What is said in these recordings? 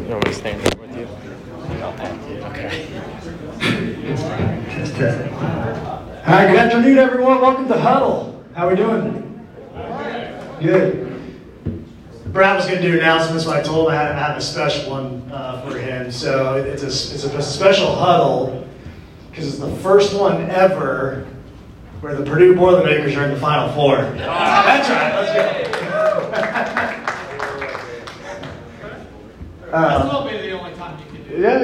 You want me to stand there with you? Okay. Okay. Hi, good afternoon, everyone. Welcome to Huddle. How are we doing? Good. Brad was going to do announcements, so I told him I have a special one for him. So it's a special huddle because it's the first one ever where the Purdue Boilermakers are in the Final Four. That's right. Let's go. That's will be the only time you can do it. Yeah,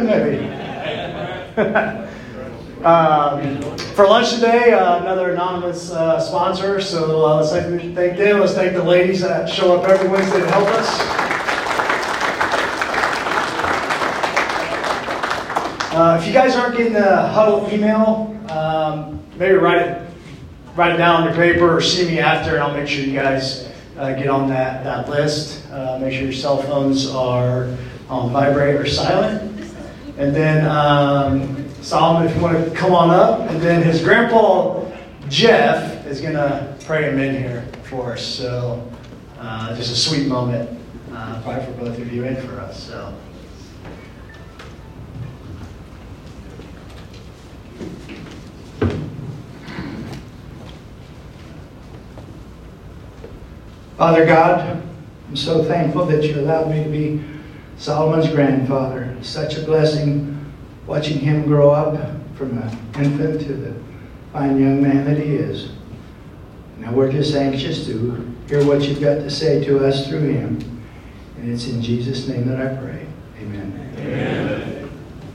maybe. For lunch today, another anonymous sponsor. So let's thank them. Let's thank the ladies that show up every Wednesday to help us. If you guys aren't getting the Huddle email, maybe write it down on your paper or see me after, and I'll make sure you guys get on that list. Make sure your cell phones are on vibrate or silent. And then Solomon, if you want to come on up. And then his grandpa, Jeff, is going to pray him in here for us. So just a sweet moment, probably for both of you and for us. So. Father God, I'm so thankful that you allowed me to be Solomon's grandfather. It's such a blessing watching him grow up from an infant to the fine young man that he is. Now we're just anxious to hear what you've got to say to us through him. And it's in Jesus' name that I pray. Amen. Amen.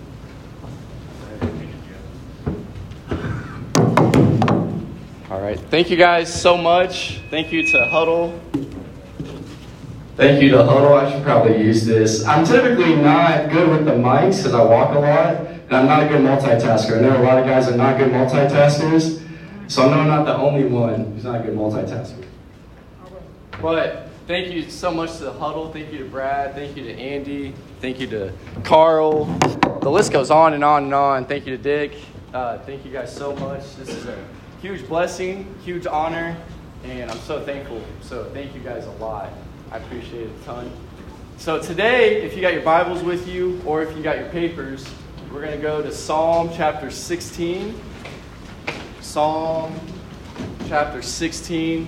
All right. Thank you guys so much. Thank you to Huddle. Thank you to Huddle. I should probably use this. I'm typically not good with the mics because I walk a lot, and I'm not a good multitasker. I know a lot of guys are not good multitaskers, so I know I'm not the only one who's not a good multitasker. But thank you so much to the Huddle. Thank you to Brad. Thank you to Andy. Thank you to Carl. The list goes on and on and on. Thank you to Dick. Thank you guys so much. This is a huge blessing, huge honor, and I'm so thankful. So thank you guys a lot. I appreciate it a ton. So today, if you got your Bibles with you or if you got your papers, we're going to go to Psalm chapter 16. Psalm chapter 16.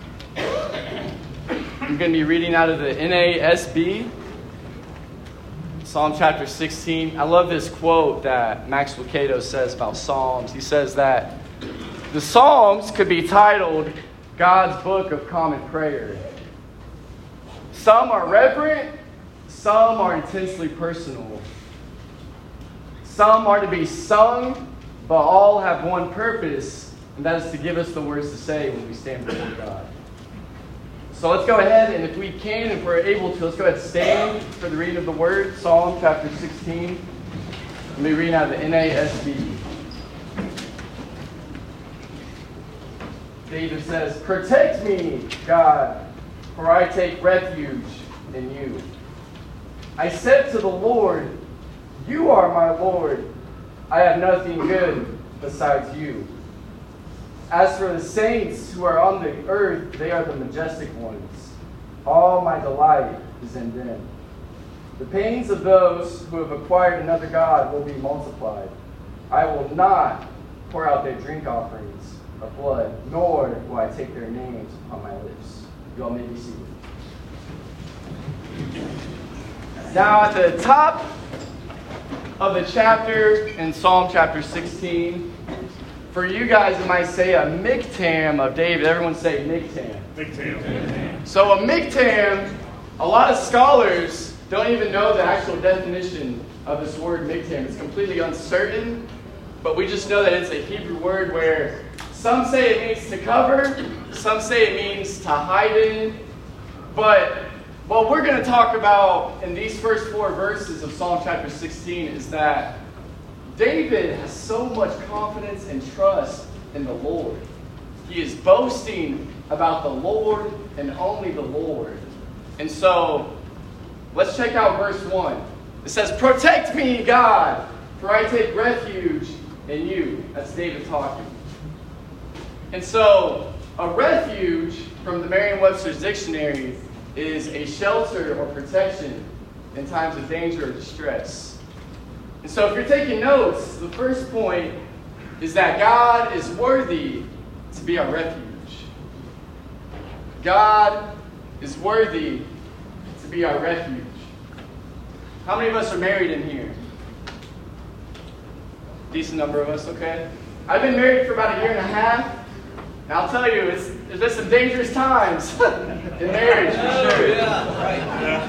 I'm going to be reading out of the NASB. Psalm chapter 16. I love this quote that Max Lucado says about Psalms. He says that the Psalms could be titled God's Book of Common Prayer. Some are reverent, some are intensely personal. Some are to be sung, but all have one purpose, and that is to give us the words to say when we stand before God. So let's go ahead, and if we can, if we're able to, let's go ahead and stand for the reading of the Word. Psalm chapter 16. Let me read out of the NASB. David says, "Protect me, God, for I take refuge in you. I said to the Lord, you are my Lord. I have nothing good besides you. As for the saints who are on the earth, they are the majestic ones. All my delight is in them. The pains of those who have acquired another god will be multiplied. I will not pour out their drink offerings of blood, nor will I take their names on my lips." You all may be seated. Now at the top of the chapter in Psalm chapter 16, for you guys it might say a miktam of David. Everyone say miktam. Miktam. So a miktam, a lot of scholars don't even know the actual definition of this word miktam. It's completely uncertain, but we just know that it's a Hebrew word where some say it means to cover, some say it means to hide in. But what we're going to talk about in these first 4 verses of Psalm chapter 16 is that David has so much confidence and trust in the Lord. He is boasting about the Lord and only the Lord. And so, let's check out verse 1. It says, "Protect me, God, for I take refuge in you." That's David talking. And so, a refuge, from the Merriam-Webster's dictionary, is a shelter or protection in times of danger or distress. And so if you're taking notes, the first point is that God is worthy to be our refuge. God is worthy to be our refuge. How many of us are married in here? Decent number of us, okay? I've been married for about 1.5 years. And I'll tell you, there's been some dangerous times in marriage, for sure. Yeah, right.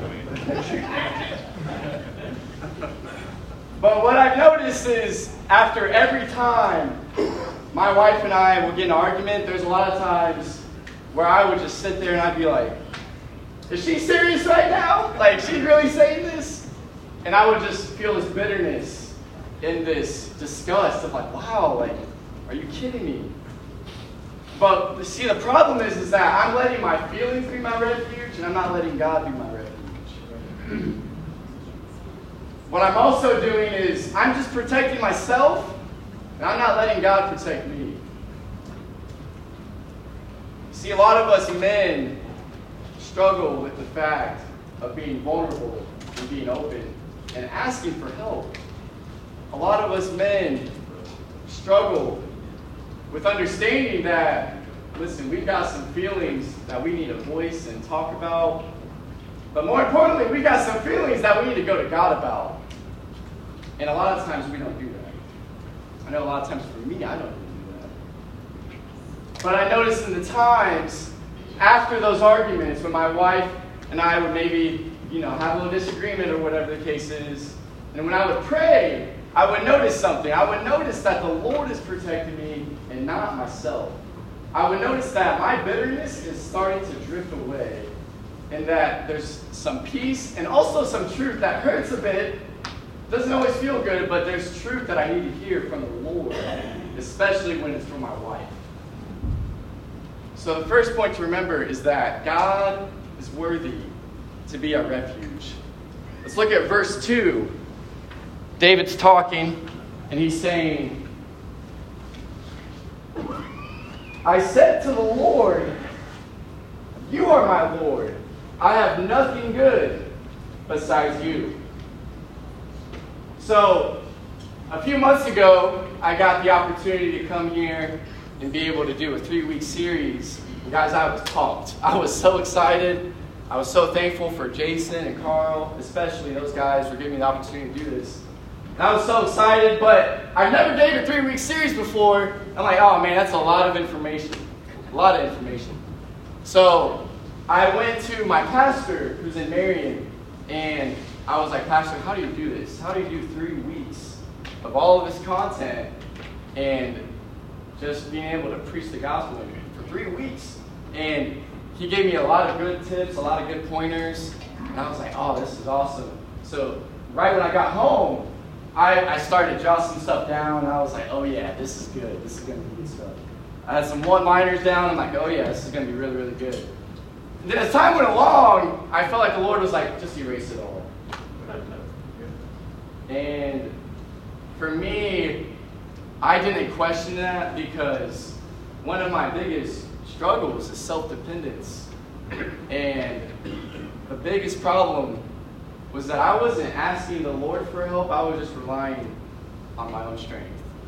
But what I've noticed is, after every time my wife and I will get in an argument, there's a lot of times where I would just sit there and I'd be like, is she serious right now? Like, she's really saying this? And I would just feel this bitterness and this disgust of like, wow, like, are you kidding me? But see, the problem is that I'm letting my feelings be my refuge, and I'm not letting God be my refuge. What I'm also doing is I'm just protecting myself, and I'm not letting God protect me. See, a lot of us men struggle with the fact of being vulnerable and being open and asking for help. A lot of us men struggle with understanding that, listen, we've got some feelings that we need to voice and talk about. But more importantly, we've got some feelings that we need to go to God about. And a lot of times we don't do that. I know a lot of times for me, I don't do that. But I notice in the times after those arguments, when my wife and I would maybe, have a little disagreement or whatever the case is, and when I would pray, I would notice something. I would notice that the Lord is protecting me and not myself. I would notice that my bitterness is starting to drift away, and that there's some peace and also some truth that hurts a bit. Doesn't always feel good, but there's truth that I need to hear from the Lord, especially when it's from my wife. So the first point to remember is that God is worthy to be our refuge. Let's look at verse 2. David's talking, and he's saying, I said to the Lord, you are my Lord. I have nothing good besides you. So, a few months ago, I got the opportunity to come here and be able to do a 3-week series. And guys, I was pumped. I was so excited. I was so thankful for Jason and Carl, especially those guys, for giving me the opportunity to do this. And I was so excited, but I've never gave a 3-week series before. I'm like, oh man, that's a lot of information. A lot of information. So I went to my pastor, who's in Marion, and I was like, Pastor, how do you do this? How do you do 3 weeks of all of this content and just being able to preach the gospel for 3 weeks? And he gave me a lot of good tips, a lot of good pointers, and I was like, oh, this is awesome. So right when I got home, I started jotting some stuff down, and I was like, oh yeah, this is good. This is going to be good stuff. I had some one-liners down. I'm like, oh yeah, this is going to be really, really good. And then as time went along, I felt like the Lord was like, just erase it all. And for me, I didn't question that because one of my biggest struggles is self-dependence. And the biggest problem was that I wasn't asking the Lord for help, I was just relying on my own strength.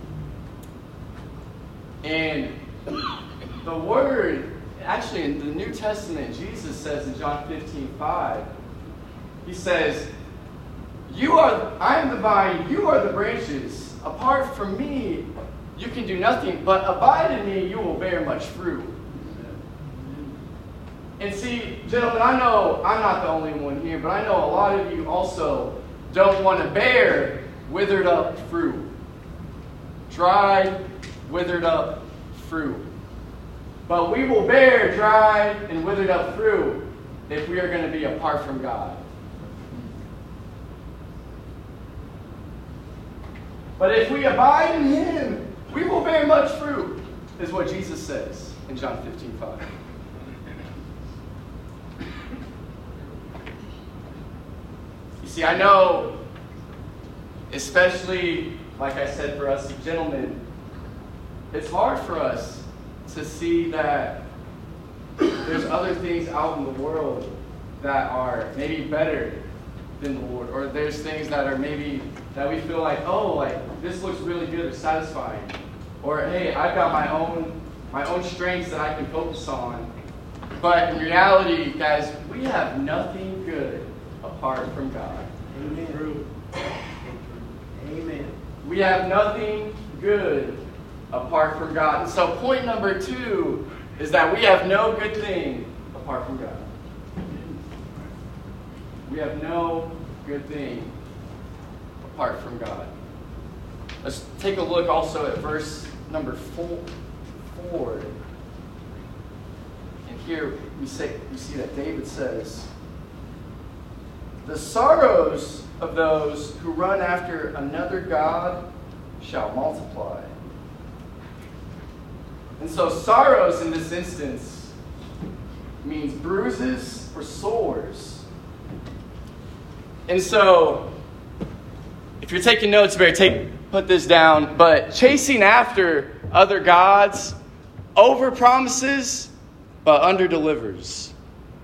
And the Word, actually in the New Testament, Jesus says in John 15:5, he says, I am the vine, you are the branches. Apart from me, you can do nothing, but abide in me, you will bear much fruit. And see, gentlemen, I know I'm not the only one here, but I know a lot of you also don't want to bear withered up fruit. Dry, withered up fruit. But we will bear dry and withered up fruit if we are going to be apart from God. But if we abide in Him, we will bear much fruit, is what Jesus says in John 15:5. You see, I know, especially, like I said, for us gentlemen, it's hard for us to see that there's other things out in the world that are maybe better within the Lord. Or there's things that are maybe that we feel like, oh, like this looks really good or satisfying. Or hey, I've got my own strengths that I can focus on. But in reality, guys, we have nothing good apart from God. Amen. Amen. We have nothing good apart from God. And so point number 2 is that we have no good thing apart from God. We have no good thing apart from God. Let's take a look also at verse number 4. And here we see that David says, "The sorrows of those who run after another god shall multiply." And so sorrows in this instance means bruises or sores. And so, if you're taking notes, you better put this down. But chasing after other gods over-promises but under-delivers.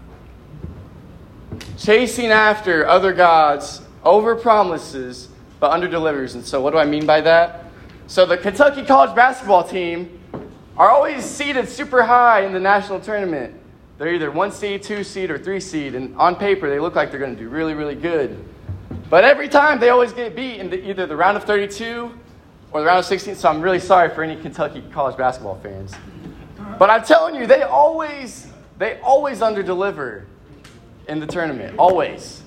Chasing after other gods over-promises but under-delivers. And so what do I mean by that? So the Kentucky college basketball team are always seeded super high in the national tournament. They're either 1 seed, 2 seed, or 3 seed. And on paper, they look like they're going to do really, really good. But every time, they always get beat in either the round of 32 or the round of 16. So I'm really sorry for any Kentucky college basketball fans. But I'm telling you, they always under-deliver in the tournament. Always.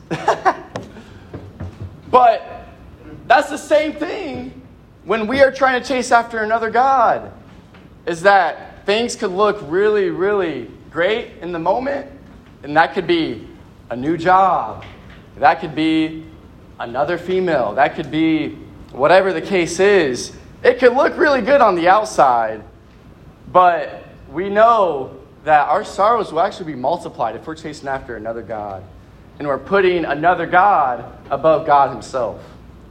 But that's the same thing when we are trying to chase after another god. Is that things could look really, really great in the moment. And that could be a new job. That could be another female. That could be whatever the case is. It could look really good on the outside. But we know that our sorrows will actually be multiplied if we're chasing after another god. And we're putting another god above God himself.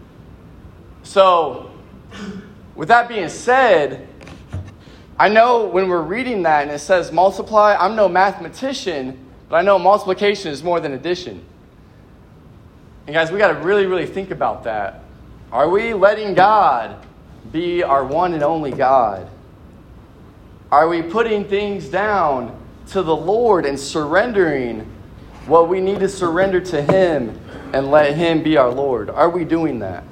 So, with that being said, I know when we're reading that and it says multiply, I'm no mathematician, but I know multiplication is more than addition. And guys, we got to really, really think about that. Are we letting God be our one and only God? Are we putting things down to the Lord and surrendering what we need to surrender to Him and let Him be our Lord? Are we doing that?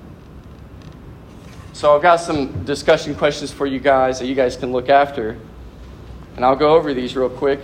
So I've got some discussion questions for you guys that you guys can look after. And I'll go over these real quick.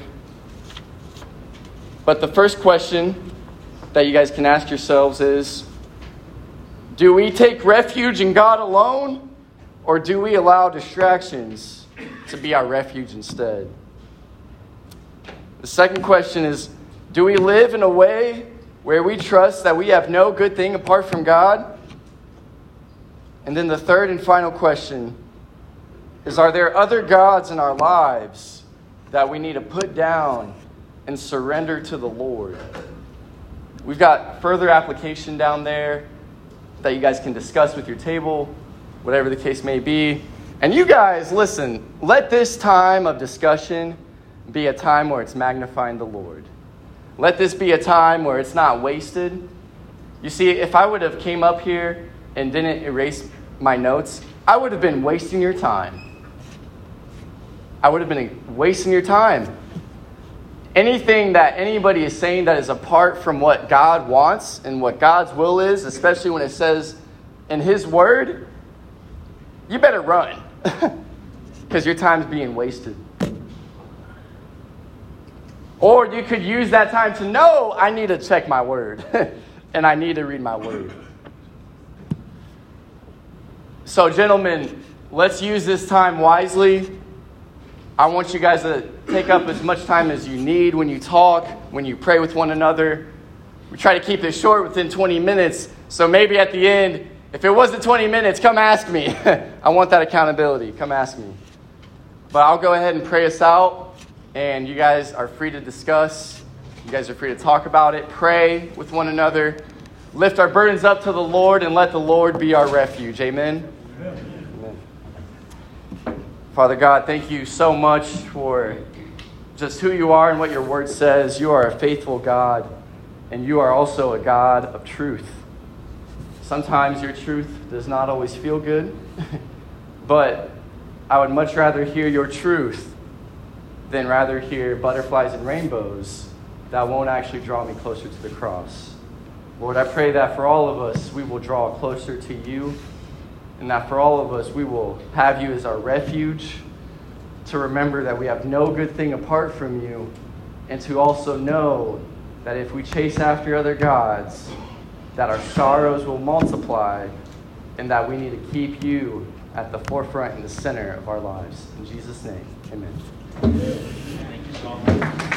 But the first question that you guys can ask yourselves is, do we take refuge in God alone, or do we allow distractions to be our refuge instead? The second question is, do we live in a way where we trust that we have no good thing apart from God? And then the third and final question is, are there other gods in our lives that we need to put down and surrender to the Lord? We've got further application down there that you guys can discuss with your table, whatever the case may be. And you guys, listen, let this time of discussion be a time where it's magnifying the Lord. Let this be a time where it's not wasted. You see, if I would have came up here and didn't erase my notes, I would have been wasting your time. I would have been wasting your time. Anything that anybody is saying that is apart from what God wants and what God's will is, especially when it says in His Word, you better run because your time's being wasted. Or you could use that time to know, I need to check my Word and I need to read my Word. So, gentlemen, let's use this time wisely. I want you guys to take up as much time as you need when you talk, when you pray with one another. We try to keep this short, within 20 minutes. So maybe at the end, if it wasn't 20 minutes, come ask me. I want that accountability. Come ask me. But I'll go ahead and pray us out. And you guys are free to discuss. You guys are free to talk about it. Pray with one another. Lift our burdens up to the Lord and let the Lord be our refuge. Amen. Amen. Father God, thank you so much for just who you are and what your word says. You are a faithful God. and you are also a God of truth. Sometimes your truth does not always feel good, but I would much rather hear your truth than rather hear butterflies and rainbows that won't actually draw me closer to the cross. Lord, I pray that for all of us, we will draw closer to you, and that for all of us, we will have you as our refuge, to remember that we have no good thing apart from you, and to also know that if we chase after other gods, that our sorrows will multiply, and that we need to keep you at the forefront and the center of our lives. In Jesus' name, amen. Thank you so much.